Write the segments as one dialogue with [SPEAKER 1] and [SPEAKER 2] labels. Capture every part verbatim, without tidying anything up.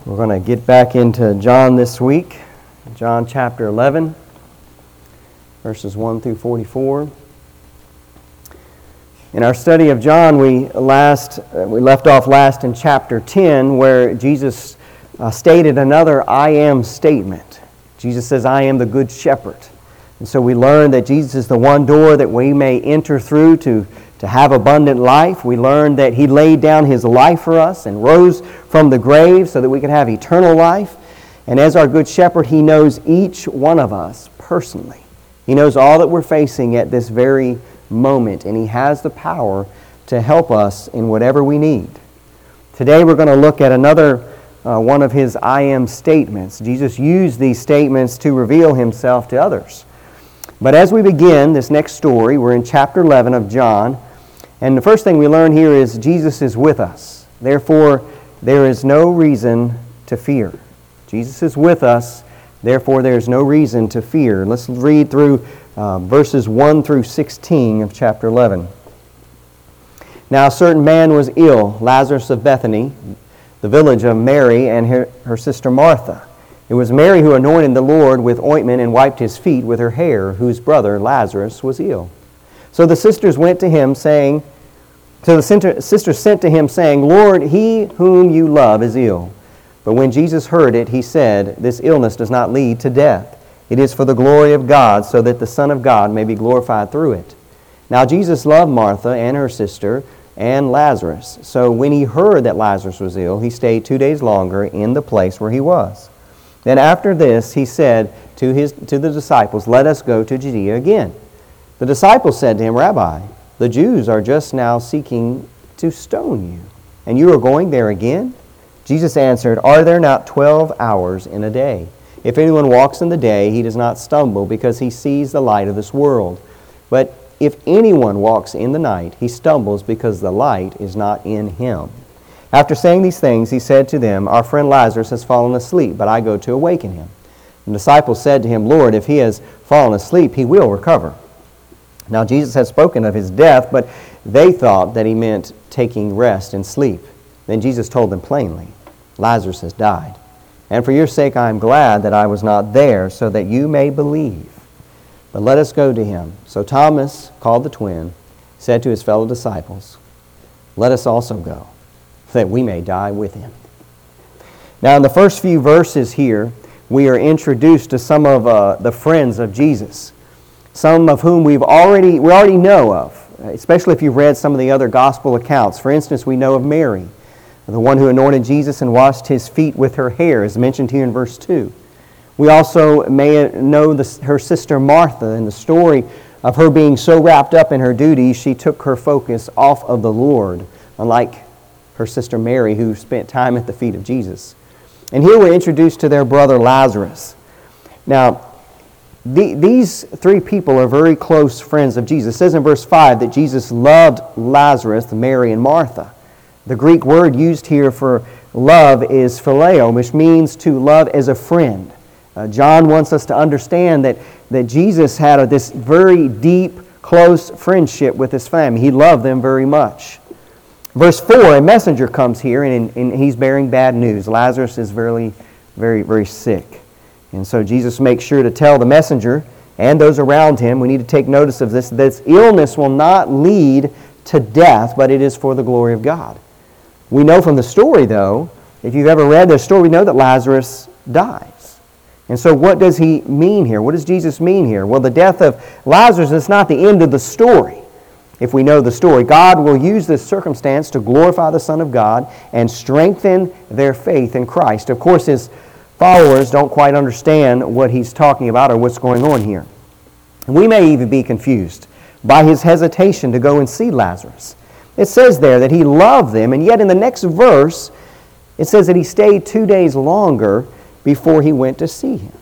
[SPEAKER 1] We're going to get back into John this week, John chapter eleven, verses one through forty-four. In our study of John, we last uh, we left off last in chapter ten, where Jesus uh, stated another I am statement. Jesus says, I am the good shepherd. And so we learned that Jesus is the one door that we may enter through to to have abundant life. We learned that He laid down His life for us and rose from the grave so that we could have eternal life. And as our good shepherd, He knows each one of us personally. He knows all that we're facing at this very moment, and He has the power to help us in whatever we need. Today we're going to look at another uh, one of His I am statements. Jesus used these statements to reveal Himself to others. But as we begin this next story, we're in chapter eleven of John, and the first thing we learn here is Jesus is with us. Therefore, there is no reason to fear. Jesus is with us, therefore there is no reason to fear. Let's read through uh, verses one through sixteen of chapter eleven. Now a certain man was ill, Lazarus of Bethany, the village of Mary and her, her sister Martha. It was Mary who anointed the Lord with ointment and wiped His feet with her hair, whose brother Lazarus was ill. So the sisters went to him, saying, So the sisters sent to him, saying, Lord, he whom you love is ill. But when Jesus heard it, He said, This illness does not lead to death. It is for the glory of God, so that the Son of God may be glorified through it. Now Jesus loved Martha and her sister and Lazarus. So when He heard that Lazarus was ill, He stayed two days longer in the place where he was. Then after this, He said to his to the disciples, Let us go to Judea again. The disciples said to Him, Rabbi, the Jews are just now seeking to stone you, and you are going there again? Jesus answered, Are there not twelve hours in a day? If anyone walks in the day, he does not stumble, because he sees the light of this world. But if anyone walks in the night, he stumbles, because the light is not in him. After saying these things, He said to them, Our friend Lazarus has fallen asleep, but I go to awaken him. The disciples said to Him, Lord, if he has fallen asleep, he will recover. Now Jesus had spoken of his death, but they thought that He meant taking rest and sleep. Then Jesus told them plainly, Lazarus has died. And for your sake I am glad that I was not there, so that you may believe. But let us go to him. So Thomas, called the twin, said to his fellow disciples, Let us also go, that we may die with him. Now in the first few verses here, we are introduced to some of uh, the friends of Jesus, some of whom we've already we already know of, especially if you've read some of the other gospel accounts. For instance, we know of Mary, the one who anointed Jesus and washed His feet with her hair, as mentioned here in verse two. We also may know the, her sister Martha, and the story of her being so wrapped up in her duties, she took her focus off of the Lord, unlike her sister Mary, who spent time at the feet of Jesus. And here we're introduced to their brother Lazarus. Now, the, these three people are very close friends of Jesus. It says in verse five that Jesus loved Lazarus, Mary, and Martha. The Greek word used here for love is phileo, which means to love as a friend. Uh, John wants us to understand that, that Jesus had a, this very deep, close friendship with His family. He loved them very much. Verse four, a messenger comes here, and, and he's bearing bad news. Lazarus is very, very, very sick. And so Jesus makes sure to tell the messenger and those around him, we need to take notice of this, this illness will not lead to death, but it is for the glory of God. We know from the story, though, if you've ever read the story, we know that Lazarus dies. And so what does He mean here? What does Jesus mean here? Well, the death of Lazarus is not the end of the story. If we know the story, God will use this circumstance to glorify the Son of God and strengthen their faith in Christ. Of course, His followers don't quite understand what He's talking about or what's going on here. And we may even be confused by His hesitation to go and see Lazarus. It says there that He loved them, and yet in the next verse, it says that He stayed two days longer before He went to see him.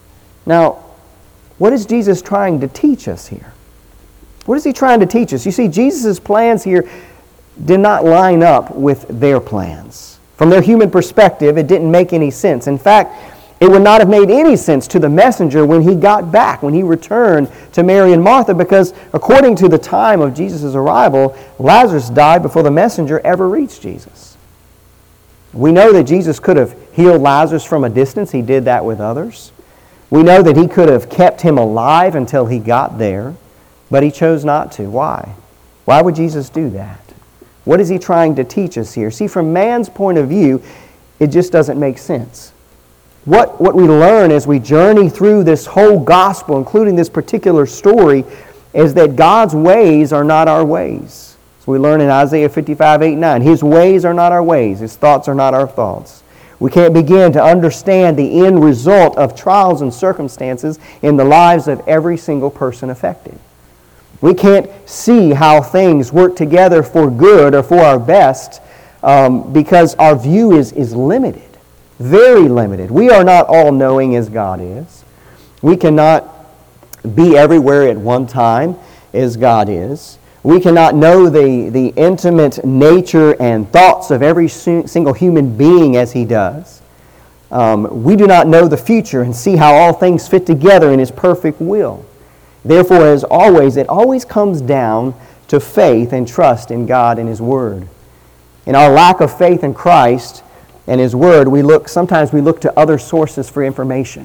[SPEAKER 1] Now, what is Jesus trying to teach us here? What is He trying to teach us? You see, Jesus' plans here did not line up with their plans. From their human perspective, it didn't make any sense. In fact, it would not have made any sense to the messenger when he got back, when he returned to Mary and Martha, because according to the time of Jesus' arrival, Lazarus died before the messenger ever reached Jesus. We know that Jesus could have healed Lazarus from a distance. He did that with others. We know that He could have kept him alive until He got there, but He chose not to. Why? Why would Jesus do that? What is He trying to teach us here? See, from man's point of view, it just doesn't make sense. What, what we learn as we journey through this whole gospel, including this particular story, is that God's ways are not our ways. So we learn in Isaiah fifty-five, eight, nine. His ways are not our ways. His thoughts are not our thoughts. We can't begin to understand the end result of trials and circumstances in the lives of every single person affected. We can't see how things work together for good or for our best um, because our view is, is limited, very limited. We are not all-knowing as God is. We cannot be everywhere at one time as God is. We cannot know the, the intimate nature and thoughts of every single human being as He does. Um, we do not know the future and see how all things fit together in His perfect will. Therefore, as always, it always comes down to faith and trust in God and His Word. In our lack of faith in Christ and His Word, we look sometimes we look to other sources for information.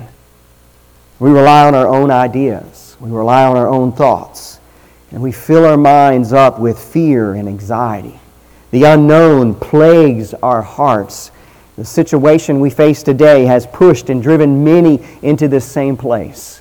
[SPEAKER 1] We rely on our own ideas. We rely on our own thoughts. And we fill our minds up with fear and anxiety. The unknown plagues our hearts. The situation we face today has pushed and driven many into this same place,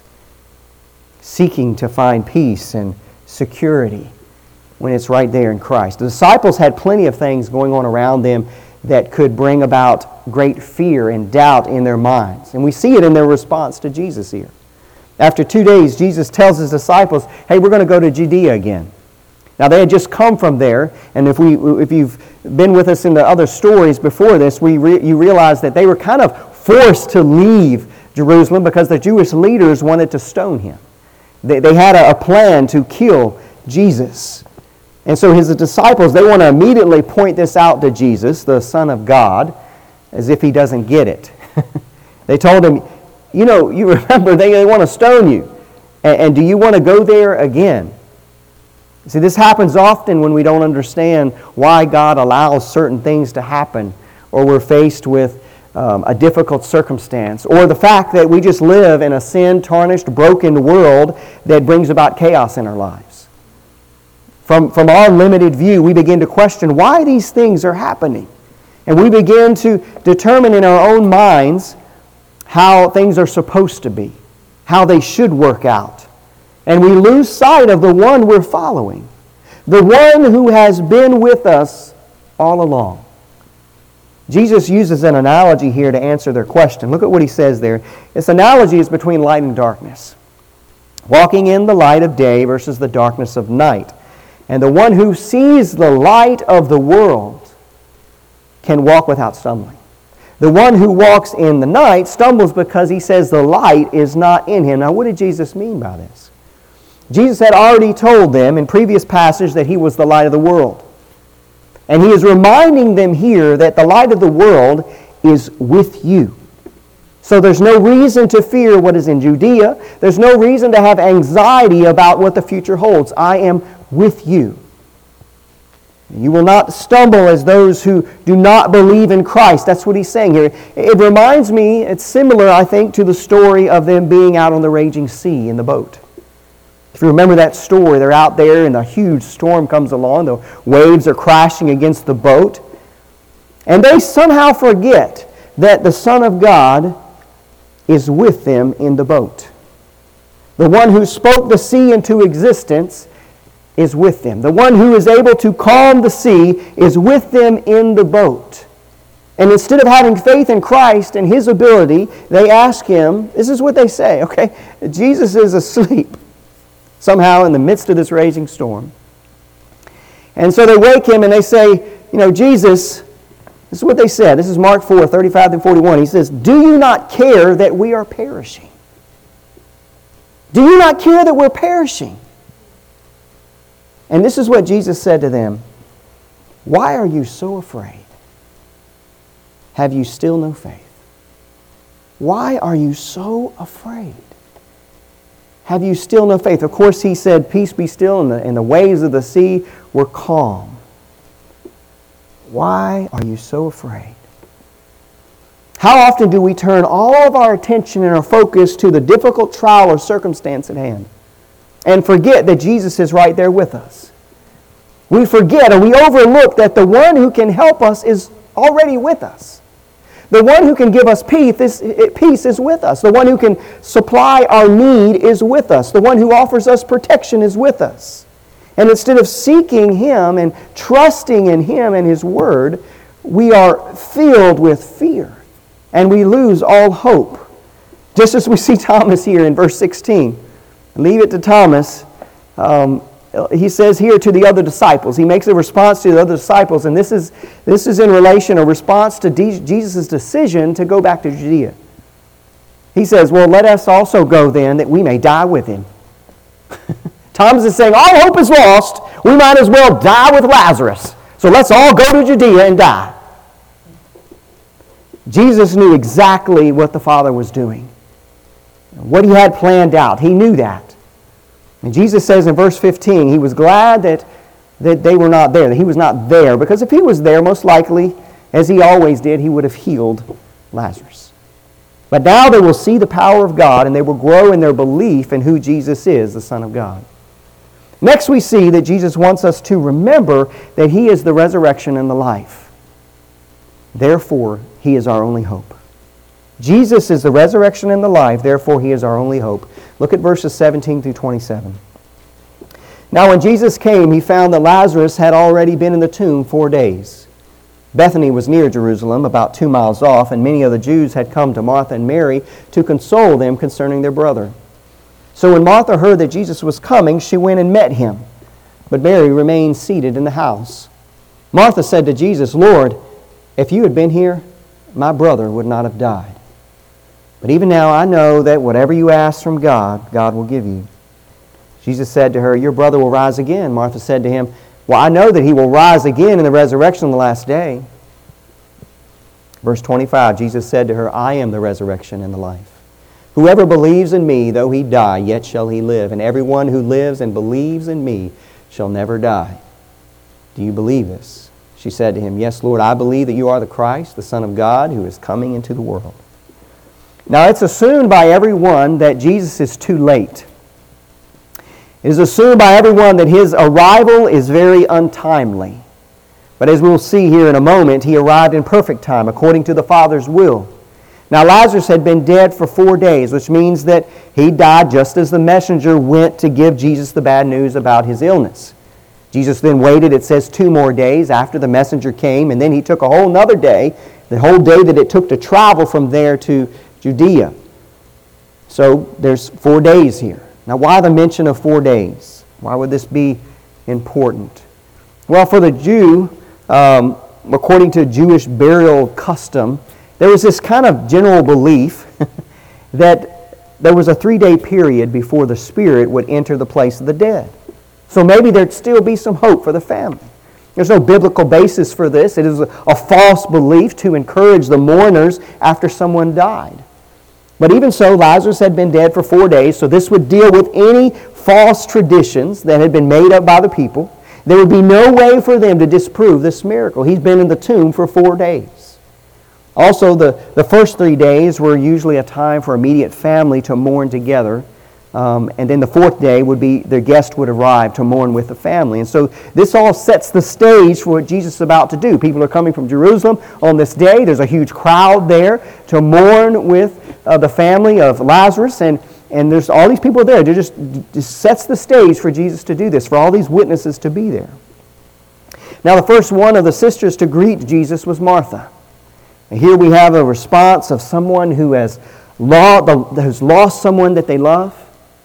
[SPEAKER 1] seeking to find peace and security when it's right there in Christ. The disciples had plenty of things going on around them that could bring about great fear and doubt in their minds. And we see it in their response to Jesus here. After two days, Jesus tells His disciples, hey, we're going to go to Judea again. Now, they had just come from there, and if we, if you've been with us in the other stories before this, we re, you realize that they were kind of forced to leave Jerusalem because the Jewish leaders wanted to stone Him. They, they had a, a plan to kill Jesus. And so His disciples, they want to immediately point this out to Jesus, the Son of God, as if He doesn't get it. They told Him, you know, you remember, they, they want to stone you. And, and do you want to go there again? See, this happens often when we don't understand why God allows certain things to happen, or we're faced with um, a difficult circumstance, or the fact that we just live in a sin-tarnished, broken world that brings about chaos in our lives. From, from our limited view, we begin to question why these things are happening. And we begin to determine in our own minds how things are supposed to be, how they should work out. And we lose sight of the one we're following, the one who has been with us all along. Jesus uses an analogy here to answer their question. Look at what He says there. This analogy is between light and darkness. Walking in the light of day versus the darkness of night. And the one who sees the light of the world can walk without stumbling. The one who walks in the night stumbles because he says the light is not in him. Now, what did Jesus mean by this? Jesus had already told them in previous passage that He was the light of the world. And He is reminding them here that the light of the world is with you. So there's no reason to fear what is in Judea. There's no reason to have anxiety about what the future holds. I am with you. You will not stumble as those who do not believe in Christ. That's what He's saying here. It reminds me, it's similar, I think, to the story of them being out on the raging sea in the boat. If you remember that story, they're out there and a huge storm comes along. The waves are crashing against the boat. And they somehow forget that the Son of God is with them in the boat. The one who spoke the sea into existence is with them. The one who is able to calm the sea is with them in the boat. And instead of having faith in Christ and His ability, they ask Him, this is what they say, okay, Jesus is asleep somehow in the midst of this raging storm. And so they wake Him and they say, you know, Jesus, this is what they said. This is Mark four, thirty-five to forty-one. He says, do you not care that we are perishing? Do you not care that we're perishing? And this is what Jesus said to them. Why are you so afraid? Have you still no faith? Why are you so afraid? Have you still no faith? Of course, He said, peace be still, and the, and the waves of the sea were calm. Why are you so afraid? How often do we turn all of our attention and our focus to the difficult trial or circumstance at hand and forget that Jesus is right there with us? We forget or we overlook that the one who can help us is already with us. The one who can give us peace is, peace is with us. The one who can supply our need is with us. The one who offers us protection is with us. And instead of seeking Him and trusting in Him and His Word, we are filled with fear. And we lose all hope. Just as we see Thomas here in verse sixteen. Leave it to Thomas. Um, he says here to the other disciples. He makes a response to the other disciples. And this is, this is in relation, a response to De- Jesus' decision to go back to Judea. He says, well, let us also go then that we may die with Him. Thomas is saying, all hope is lost. We might as well die with Lazarus. So let's all go to Judea and die. Jesus knew exactly what the Father was doing. What He had planned out. He knew that. And Jesus says in verse fifteen, He was glad that, that they were not there, that He was not there. Because if He was there, most likely, as He always did, He would have healed Lazarus. But now they will see the power of God, and they will grow in their belief in who Jesus is, the Son of God. Next we see that Jesus wants us to remember that He is the resurrection and the life. Therefore, He is our only hope. Jesus is the resurrection and the life, therefore He is our only hope. Look at verses seventeen through twenty-seven. Now when Jesus came, He found that Lazarus had already been in the tomb four days. Bethany was near Jerusalem, about two miles off, and many of the Jews had come to Martha and Mary to console them concerning their brother. So when Martha heard that Jesus was coming, she went and met Him. But Mary remained seated in the house. Martha said to Jesus, Lord, if You had been here, my brother would not have died. But even now I know that whatever you ask from God, God will give you. Jesus said to her, Your brother will rise again. Martha said to Him, Well, I know that he will rise again in the resurrection on the last day. Verse twenty-five, Jesus said to her, I am the resurrection and the life. Whoever believes in Me, though he die, yet shall he live. And everyone who lives and believes in Me shall never die. Do you believe this? She said to Him, Yes, Lord, I believe that You are the Christ, the Son of God, who is coming into the world. Now, it's assumed by everyone that Jesus is too late. It is assumed by everyone that His arrival is very untimely. But as we'll see here in a moment, He arrived in perfect time, according to the Father's will. Now, Lazarus had been dead for four days, which means that he died just as the messenger went to give Jesus the bad news about his illness. Jesus then waited, it says, two more days after the messenger came, and then He took a whole nother day, the whole day that it took to travel from there to Judea. So there's four days here. Now, why the mention of four days? Why would this be important? Well, for the Jew, um, according to Jewish burial custom, there was this kind of general belief that there was a three-day period before the spirit would enter the place of the dead. So maybe there'd still be some hope for the family. There's no biblical basis for this. It is a, a false belief to encourage the mourners after someone died. But even so, Lazarus had been dead for four days, so this would deal with any false traditions that had been made up by the people. There would be no way for them to disprove this miracle. He's been in the tomb for four days. Also, the, the first three days were usually a time for immediate family to mourn together. Um, and then the fourth day would be the guest would arrive to mourn with the family. And so this all sets the stage for what Jesus is about to do. People are coming from Jerusalem on this day. There's a huge crowd there to mourn with uh, the family of Lazarus. And, and there's all these people there. It just, just sets the stage for Jesus to do this, for all these witnesses to be there. Now the first one of the sisters to greet Jesus was Martha. And here we have a response of someone who has lost, has lost someone that they love.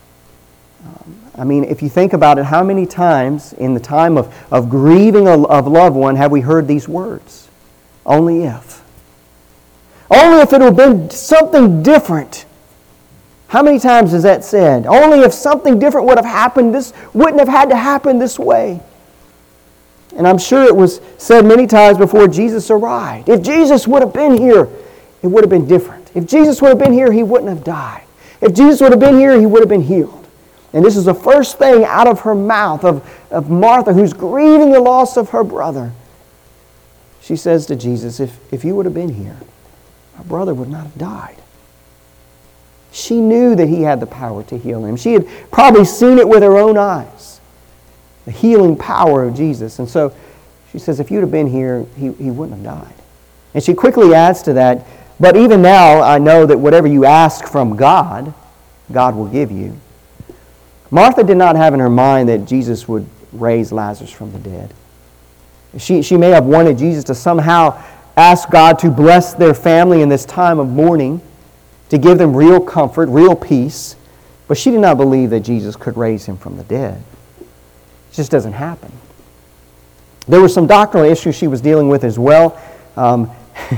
[SPEAKER 1] I mean, if you think about it, how many times in the time of, of grieving a of loved one have we heard these words? Only if. Only if it would have been something different. How many times is that said? Only if something different would have happened, this wouldn't have had to happen this way. And I'm sure it was said many times before Jesus arrived. If Jesus would have been here, it would have been different. If Jesus would have been here, He wouldn't have died. If Jesus would have been here, He would have been healed. And this is the first thing out of her mouth of, of Martha, who's grieving the loss of her brother. She says to Jesus, if, if You would have been here, our brother would not have died. She knew that he had the power to heal him. She had probably seen it with her own eyes, the healing power of Jesus. And so she says, if you'd have been here, he, he wouldn't have died. And she quickly adds to that, but even now I know that whatever you ask from God, God will give you. Martha did not have in her mind that Jesus would raise Lazarus from the dead. She, she may have wanted Jesus to somehow ask God to bless their family in this time of mourning, to give them real comfort, real peace, but she did not believe that Jesus could raise him from the dead. It just doesn't happen. There were some doctrinal issues she was dealing with as well. Um,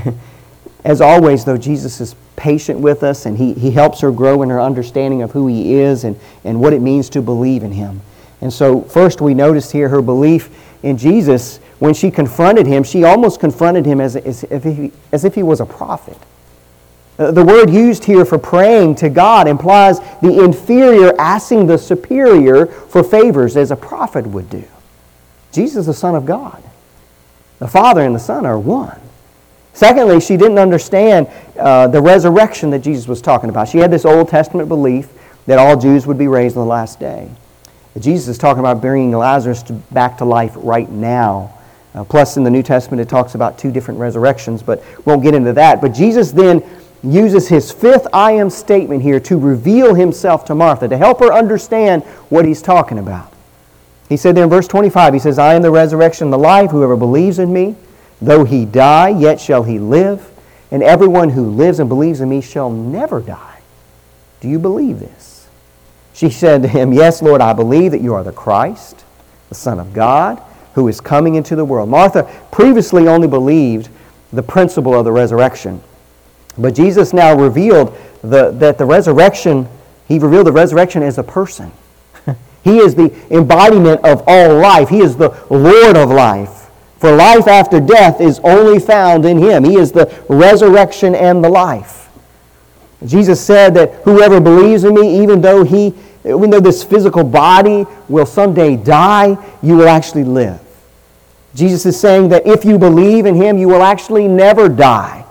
[SPEAKER 1] as always, though, Jesus is patient with us, and he, he helps her grow in her understanding of who He is and, and what it means to believe in Him. And so first we notice here her belief in Jesus. When she confronted Him, she almost confronted Him as, as, if, he, as if He was a prophet. Uh, the word used here for praying to God implies the inferior asking the superior for favors as a prophet would do. Jesus is the Son of God. The Father and the Son are one. Secondly, she didn't understand uh, the resurrection that Jesus was talking about. She had this Old Testament belief that all Jews would be raised on the last day. Jesus is talking about bringing Lazarus to, back to life right now. Uh, plus, in the New Testament, it talks about two different resurrections, but we won't get into that. But Jesus then uses His fifth I am statement here to reveal Himself to Martha, to help her understand what He's talking about. He said there in verse twenty-five, He says, I am the resurrection and the life. Whoever believes in Me, though he die, yet shall he live. And everyone who lives and believes in Me shall never die. Do you believe this? She said to Him, Yes, Lord, I believe that You are the Christ, the Son of God, who is coming into the world. Martha previously only believed the principle of the resurrection. But Jesus now revealed the, that the resurrection, He revealed the resurrection as a person. He is the embodiment of all life. He is the Lord of life. For life after death is only found in Him. He is the resurrection and the life. Jesus said that whoever believes in Me, even though he, even though this physical body will someday die, you will actually live. Jesus is saying that if you believe in Him, you will actually never die.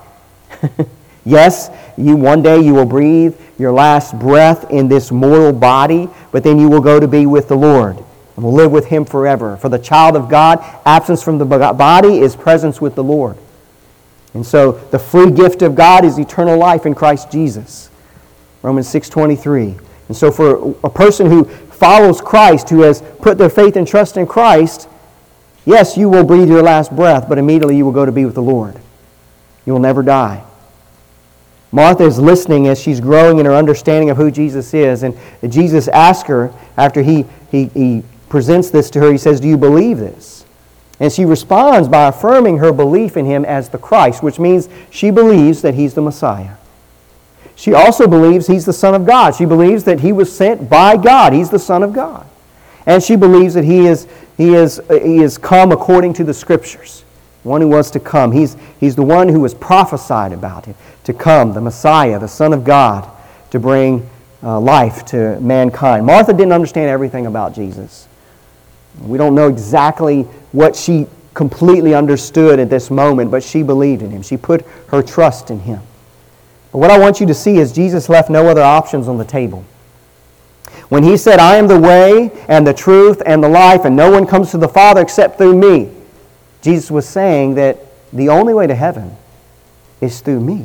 [SPEAKER 1] Yes, you one day you will breathe your last breath in this mortal body, but then you will go to be with the Lord and will live with Him forever. For the child of God, absence from the body is presence with the Lord. And so the free gift of God is eternal life in Christ Jesus. Romans six twenty-three. And so for a person who follows Christ, who has put their faith and trust in Christ, yes, you will breathe your last breath, but immediately you will go to be with the Lord. You will never die. Martha is listening as she's growing in her understanding of who Jesus is. And Jesus asks her, after he, he, he presents this to her, He says, do you believe this? And she responds by affirming her belief in Him as the Christ, which means she believes that He's the Messiah. She also believes He's the Son of God. She believes that He was sent by God. He's the Son of God. And she believes that He is, he is, he is come according to the Scriptures. One who was to come. He's, he's the one who was prophesied about Him to come, the Messiah, the Son of God, to bring uh, life to mankind. Martha didn't understand everything about Jesus. We don't know exactly what she completely understood at this moment, but she believed in Him. She put her trust in Him. But what I want you to see is Jesus left no other options on the table. When He said, I am the way and the truth and the life, and no one comes to the Father except through Me, Jesus was saying that the only way to heaven is through Me.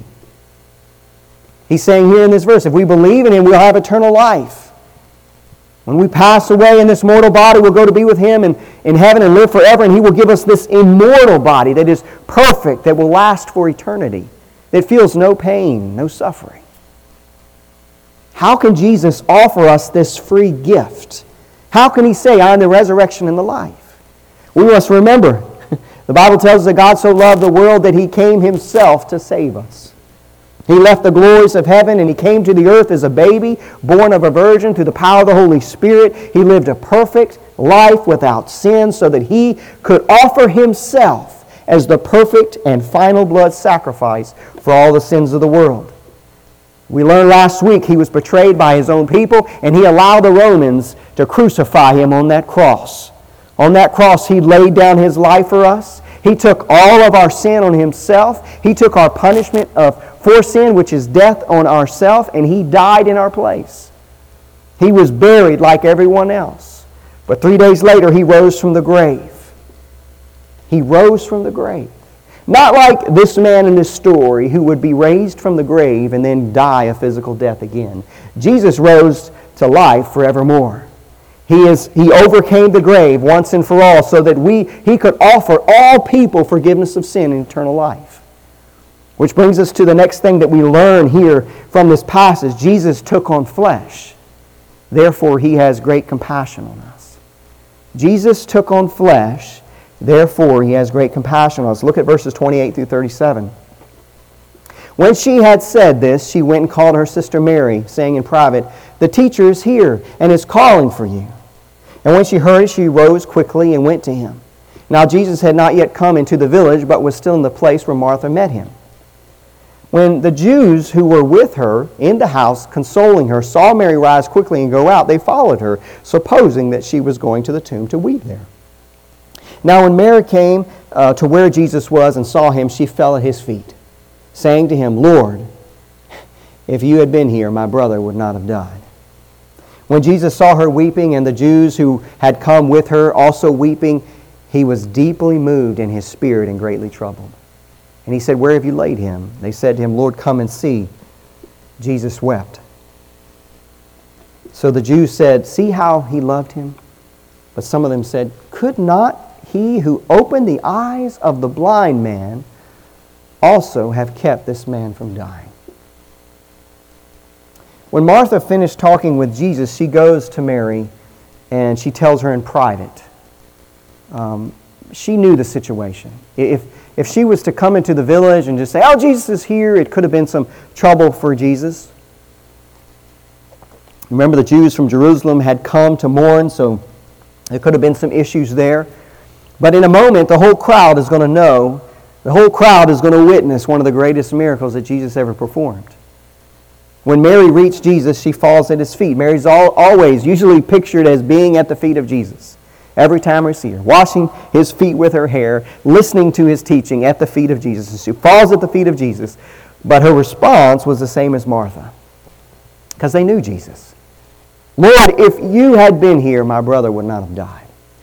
[SPEAKER 1] He's saying here in this verse, if we believe in Him, we'll have eternal life. When we pass away in this mortal body, we'll go to be with Him in, in heaven and live forever, and He will give us this immortal body that is perfect, that will last for eternity, that feels no pain, no suffering. How can Jesus offer us this free gift? How can He say, I am the resurrection and the life? We must remember, the Bible tells us that God so loved the world that He came Himself to save us. He left the glories of heaven and He came to the earth as a baby, born of a virgin through the power of the Holy Spirit. He lived a perfect life without sin so that He could offer Himself as the perfect and final blood sacrifice for all the sins of the world. We learned last week He was betrayed by His own people, and He allowed the Romans to crucify Him on that cross. On that cross, He laid down His life for us. He took all of our sin on Himself. He took our punishment of for sin, which is death on ourself, and He died in our place. He was buried like everyone else. But three days later, He rose from the grave. He rose from the grave. Not like this man in this story who would be raised from the grave and then die a physical death again. Jesus rose to life forevermore. He is He overcame the grave once and for all so that we He could offer all people forgiveness of sin and eternal life. Which brings us to the next thing that we learn here from this passage. Jesus took on flesh. Therefore, He has great compassion on us. Jesus took on flesh. Therefore, He has great compassion on us. Look at verses twenty-eight through thirty-seven. When she had said this, she went and called her sister Mary, saying in private, "The teacher is here and is calling for you." And when she heard it, she rose quickly and went to Him. Now Jesus had not yet come into the village, but was still in the place where Martha met Him. When the Jews who were with her in the house, consoling her, saw Mary rise quickly and go out, they followed her, supposing that she was going to the tomb to weep there. Now when Mary came uh, to where Jesus was and saw Him, she fell at His feet, saying to Him, "Lord, if You had been here, my brother would not have died." When Jesus saw her weeping and the Jews who had come with her also weeping, He was deeply moved in His spirit and greatly troubled. And He said, "Where have you laid Him?" They said to Him, "Lord, come and see." Jesus wept. So the Jews said, "See how He loved Him?" But some of them said, "Could not He who opened the eyes of the blind man also have kept this man from dying?" When Martha finished talking with Jesus, she goes to Mary and she tells her in private. Um, she knew the situation. If, if she was to come into the village and just say, "Oh, Jesus is here," it could have been some trouble for Jesus. Remember, the Jews from Jerusalem had come to mourn, so there could have been some issues there. But in a moment, the whole crowd is going to know, the whole crowd is going to witness one of the greatest miracles that Jesus ever performed. When Mary reached Jesus, she falls at His feet. Mary's all, always usually pictured as being at the feet of Jesus. Every time we see her, washing His feet with her hair, listening to His teaching at the feet of Jesus. And she falls at the feet of Jesus. But her response was the same as Martha, because they knew Jesus. "Lord, if You had been here, my brother would not have died."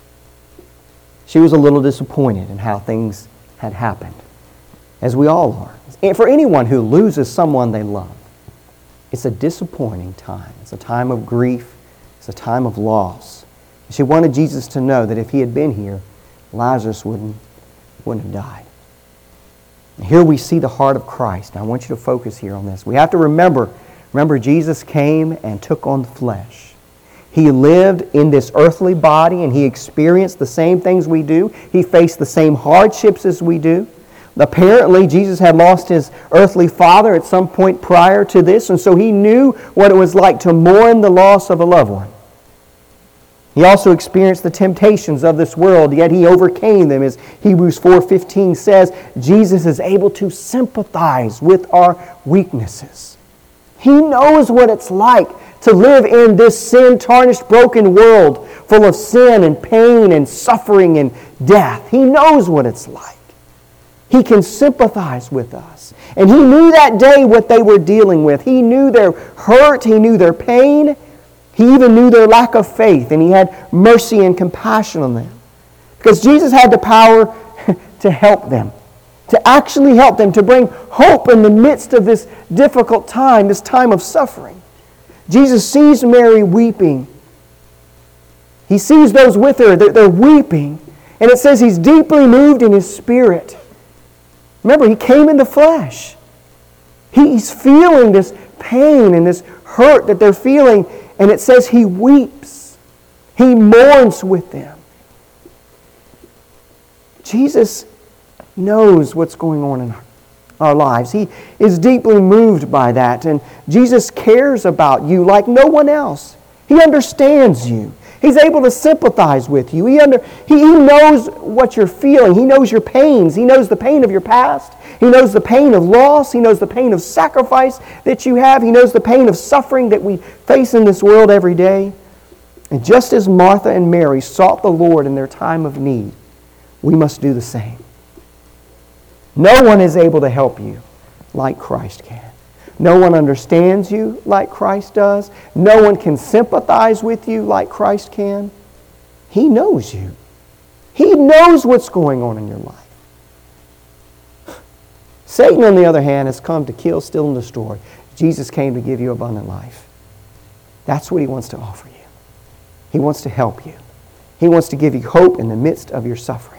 [SPEAKER 1] She was a little disappointed in how things had happened, as we all are. And for anyone who loses someone they love, it's a disappointing time. It's a time of grief. It's a time of loss. She wanted Jesus to know that if He had been here, Lazarus wouldn't, wouldn't have died. And here we see the heart of Christ. Now I want you to focus here on this. We have to remember, remember Jesus came and took on the flesh. He lived in this earthly body and He experienced the same things we do. He faced the same hardships as we do. Apparently, Jesus had lost His earthly father at some point prior to this, and so He knew what it was like to mourn the loss of a loved one. He also experienced the temptations of this world, yet He overcame them. As Hebrews four fifteen says, Jesus is able to sympathize with our weaknesses. He knows what it's like to live in this sin-tarnished, broken world full of sin and pain and suffering and death. He knows what it's like. He can sympathize with us. And He knew that day what they were dealing with. He knew their hurt. He knew their pain. He even knew their lack of faith. And He had mercy and compassion on them. Because Jesus had the power to help them. To actually help them. To bring hope in the midst of this difficult time. This time of suffering. Jesus sees Mary weeping. He sees those with her. They're, they're weeping. And it says He's deeply moved in His spirit. Remember, He came in the flesh. He's feeling this pain and this hurt that they're feeling. And it says He weeps. He mourns with them. Jesus knows what's going on in our lives. He is deeply moved by that. And Jesus cares about you like no one else. He understands you. He's able to sympathize with you. He, under, he, he knows what you're feeling. He knows your pains. He knows the pain of your past. He knows the pain of loss. He knows the pain of sacrifice that you have. He knows the pain of suffering that we face in this world every day. And just as Martha and Mary sought the Lord in their time of need, we must do the same. No one is able to help you like Christ can. No one understands you like Christ does. No one can sympathize with you like Christ can. He knows you. He knows what's going on in your life. Satan, on the other hand, has come to kill, steal, and destroy. Jesus came to give you abundant life. That's what He wants to offer you. He wants to help you. He wants to give you hope in the midst of your suffering.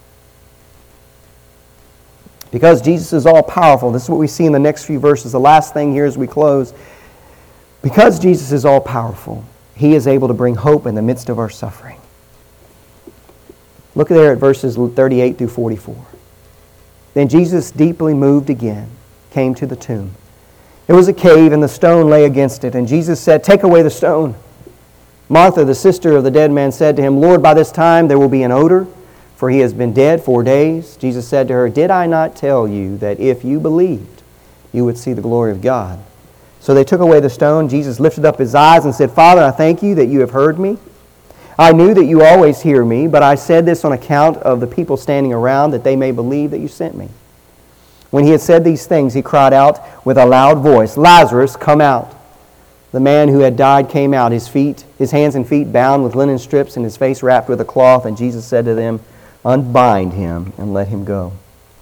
[SPEAKER 1] Because Jesus is all-powerful, this is what we see in the next few verses. The last thing here as we close. Because Jesus is all-powerful, He is able to bring hope in the midst of our suffering. Look there at verses thirty-eight through forty-four. Then Jesus, deeply moved again, came to the tomb. It was a cave, and the stone lay against it. And Jesus said, "Take away the stone." Martha, the sister of the dead man, said to Him, "Lord, by this time there will be an odor, for he has been dead four days." Jesus said to her, "Did I not tell you that if you believed, you would see the glory of God?" So they took away the stone. Jesus lifted up His eyes and said, "Father, I thank you that you have heard me. I knew that you always hear me, but I said this on account of the people standing around, that they may believe that you sent me." When He had said these things, He cried out with a loud voice, "Lazarus, come out." The man who had died came out, his feet, his hands and feet bound with linen strips, and his face wrapped with a cloth. And Jesus said to them, "Unbind him and let him go."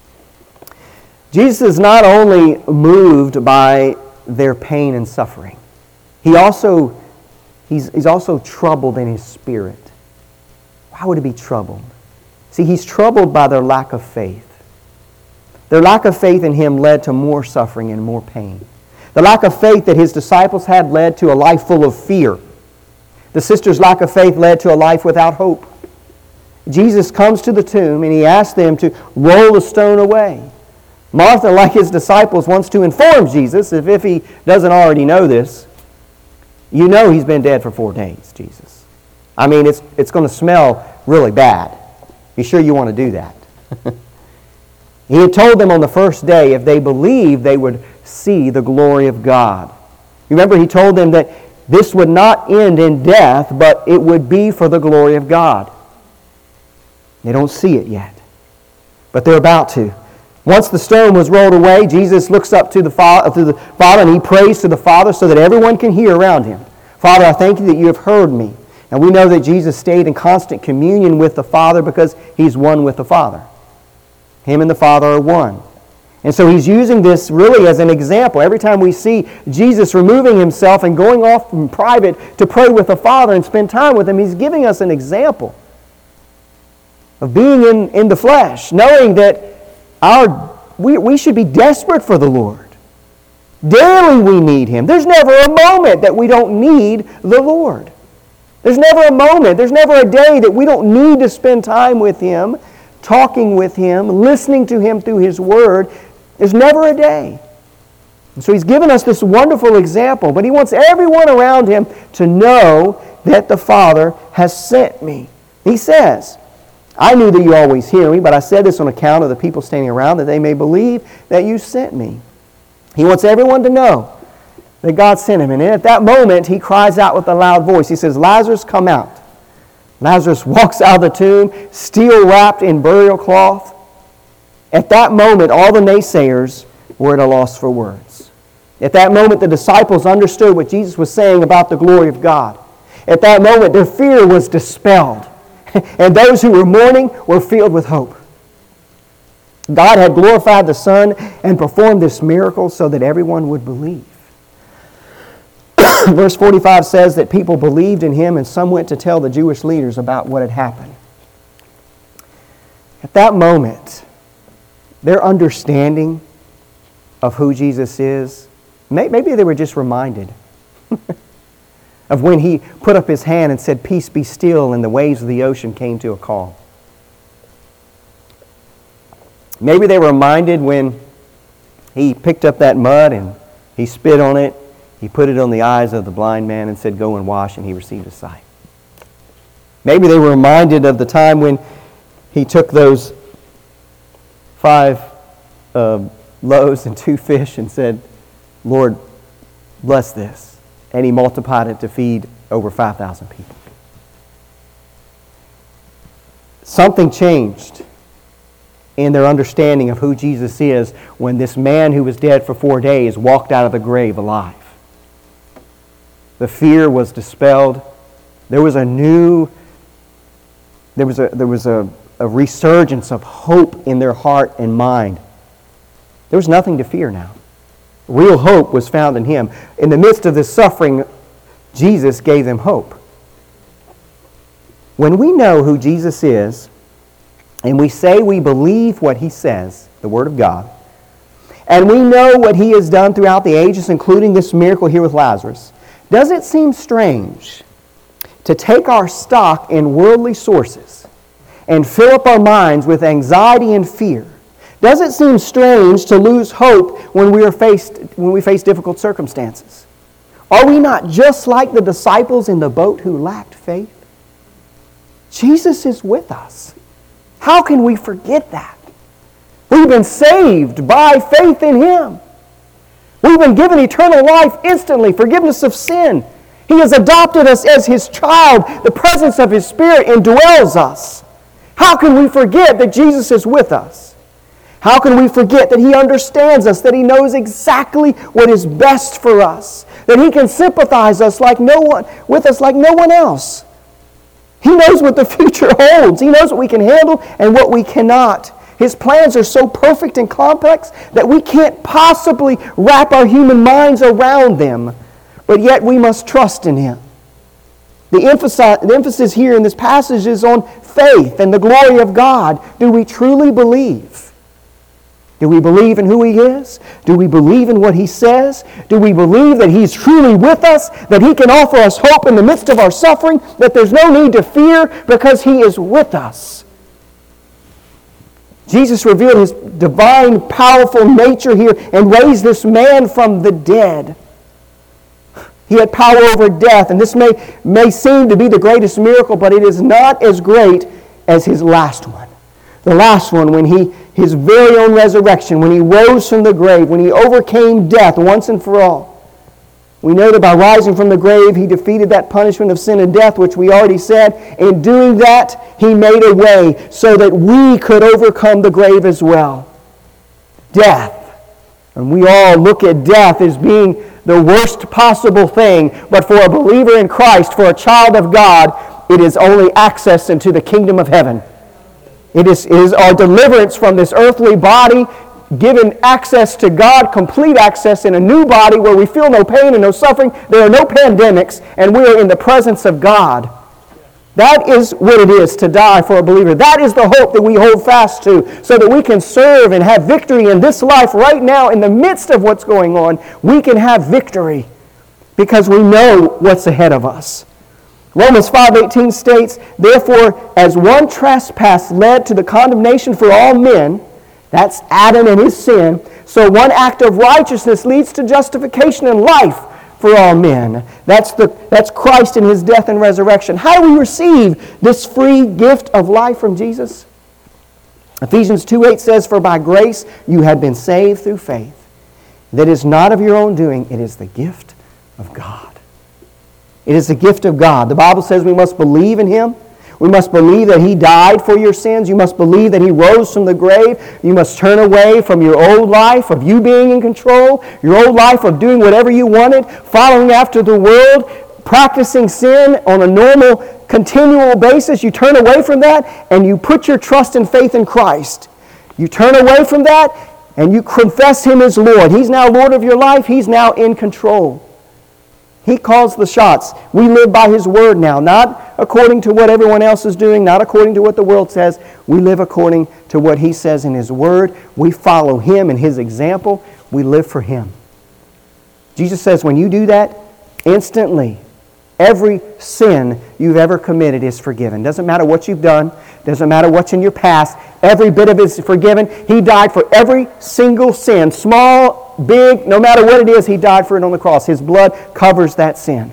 [SPEAKER 1] Jesus is not only moved by their pain and suffering, He also he's, he's also troubled in His spirit. Why would He be troubled? See, He's troubled by their lack of faith. Their lack of faith in Him led to more suffering and more pain. The lack of faith that His disciples had led to a life full of fear. The sister's lack of faith led to a life without hope. Jesus comes to the tomb and He asks them to roll the stone away. Martha, like His disciples, wants to inform Jesus, if, if He doesn't already know this, "You know He's been dead for four days, Jesus. I mean, it's, it's going to smell really bad. You sure you want to do that?" He had told them on the first day, if they believed, they would see the glory of God. You remember He told them that this would not end in death, but it would be for the glory of God. They don't see it yet, but they're about to. Once the stone was rolled away, Jesus looks up to the Father, to the Father and He prays to the Father so that everyone can hear around Him. "Father, I thank you that you have heard me." And we know that Jesus stayed in constant communion with the Father because He's one with the Father. Him and the Father are one. And so He's using this really as an example. Every time we see Jesus removing Himself and going off in private to pray with the Father and spend time with Him, He's giving us an example of being in, in the flesh, knowing that our we, we should be desperate for the Lord. Daily we need Him. There's never a moment that we don't need the Lord. There's never a moment, there's never a day that we don't need to spend time with Him, talking with Him, listening to Him through His Word. There's never a day. And so He's given us this wonderful example, but He wants everyone around Him to know that the Father has sent me. He says, "I knew that you always hear me, but I said this on account of the people standing around, that they may believe that you sent me." He wants everyone to know that God sent Him. And at that moment, He cries out with a loud voice. He says, "Lazarus, come out." Lazarus walks out of the tomb, still wrapped in burial cloth. At that moment, all the naysayers were at a loss for words. At that moment, the disciples understood what Jesus was saying about the glory of God. At that moment, their fear was dispelled. And those who were mourning were filled with hope. God had glorified the Son and performed this miracle so that everyone would believe. Verse forty-five says that people believed in Him, and some went to tell the Jewish leaders about what had happened. At that moment, their understanding of who Jesus is, maybe they were just reminded of when He put up His hand and said, "Peace, be still," and the waves of the ocean came to a calm. Maybe they were reminded when He picked up that mud and He spit on it, He put it on the eyes of the blind man and said, "Go and wash," and he received his sight. Maybe they were reminded of the time when He took those five uh, loaves and two fish and said, "Lord, bless this." And He multiplied it to feed over five thousand people. Something changed in their understanding of who Jesus is when this man who was dead for four days walked out of the grave alive. The fear was dispelled. There was a new, there was a, there was a, a resurgence of hope in their heart and mind. There was nothing to fear now. Real hope was found in Him. In the midst of this suffering, Jesus gave them hope. When we know who Jesus is, and we say we believe what He says, the Word of God, and we know what He has done throughout the ages, including this miracle here with Lazarus, does it seem strange to take our stock in worldly sources and fill up our minds with anxiety and fear? Does it seem strange to lose hope when we are faced when we face difficult circumstances? Are we not just like the disciples in the boat who lacked faith? Jesus is with us. How can we forget that? We've been saved by faith in Him. We've been given eternal life instantly, forgiveness of sin. He has adopted us as His child. The presence of His Spirit indwells us. How can we forget that Jesus is with us? How can we forget that He understands us, that He knows exactly what is best for us, that He can sympathize us like no one, with us like no one else? He knows what the future holds. He knows what we can handle and what we cannot. His plans are so perfect and complex that we can't possibly wrap our human minds around them. But yet we must trust in Him. The emphasis, the emphasis here in this passage is on faith and the glory of God. Do we truly believe? Do we believe in who He is? Do we believe in what He says? Do we believe that He's truly with us? That He can offer us hope in the midst of our suffering? That there's no need to fear because He is with us? Jesus revealed His divine, powerful nature here and raised this man from the dead. He had power over death, and this may, may seem to be the greatest miracle, but it is not as great as His last one. The last one, when He, His very own resurrection, when He rose from the grave, when He overcame death once and for all. We know that by rising from the grave, He defeated that punishment of sin and death, which we already said. In doing that, He made a way so that we could overcome the grave as well. Death. And we all look at death as being the worst possible thing, but for a believer in Christ, for a child of God, it is only access into the kingdom of heaven. It is, it is our deliverance from this earthly body, given access to God, complete access in a new body where we feel no pain and no suffering. There are no pandemics, and we are in the presence of God. That is what it is to die for a believer. That is the hope that we hold fast to, so that we can serve and have victory in this life right now in the midst of what's going on. We can have victory because we know what's ahead of us. Romans five eighteen states, "Therefore, as one trespass led to the condemnation for all men," that's Adam and his sin, "so one act of righteousness leads to justification and life for all men." That's, the, that's Christ in His death and resurrection. How do we receive this free gift of life from Jesus? Ephesians two eight says, "For by grace you have been saved through faith. That is not of your own doing, it is the gift of God." It is the gift of God. The Bible says we must believe in Him. We must believe that He died for your sins. You must believe that He rose from the grave. You must turn away from your old life of you being in control, your old life of doing whatever you wanted, following after the world, practicing sin on a normal, continual basis. You turn away from that and you put your trust and faith in Christ. You turn away from that and you confess Him as Lord. He's now Lord of your life. He's now in control. He calls the shots. We live by His Word now, not according to what everyone else is doing, not according to what the world says. We live according to what He says in His Word. We follow Him and His example. We live for Him. Jesus says when you do that, instantly, every sin you've ever committed is forgiven. Doesn't matter what you've done. Doesn't matter what's in your past. Every bit of it is forgiven. He died for every single sin, small, big, no matter what it is, He died for it on the cross. His blood covers that sin.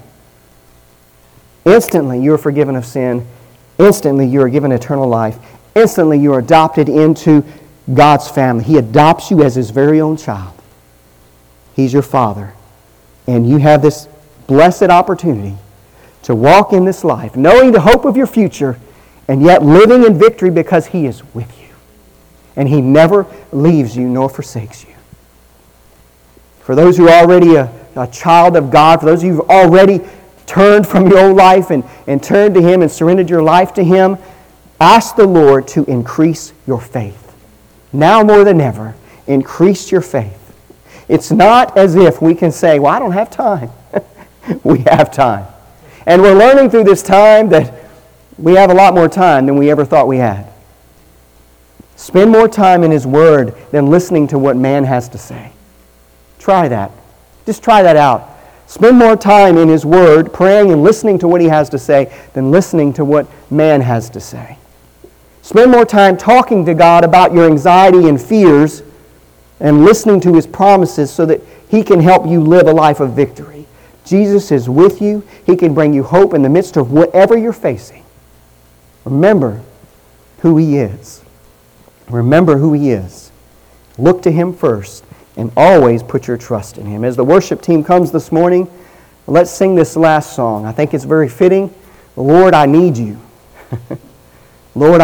[SPEAKER 1] Instantly, you are forgiven of sin. Instantly, you are given eternal life. Instantly, you are adopted into God's family. He adopts you as His very own child. He's your Father. And you have this blessed opportunity to walk in this life, knowing the hope of your future, and yet living in victory because He is with you. And He never leaves you nor forsakes you. For those who are already a, a child of God, for those of you who've already turned from your old life and, and turned to Him and surrendered your life to Him, ask the Lord to increase your faith. Now more than ever, increase your faith. It's not as if we can say, well, I don't have time. We have time. And we're learning through this time that we have a lot more time than we ever thought we had. Spend more time in His Word than listening to what man has to say. Try that. Just try that out. Spend more time in His Word, praying and listening to what He has to say, than listening to what man has to say. Spend more time talking to God about your anxiety and fears and listening to His promises so that He can help you live a life of victory. Jesus is with you. He can bring you hope in the midst of whatever you're facing. Remember who He is. Remember who He is. Look to Him first and always put your trust in Him. As the worship team comes this morning, let's sing this last song. I think it's very fitting. Lord, I need You. Lord,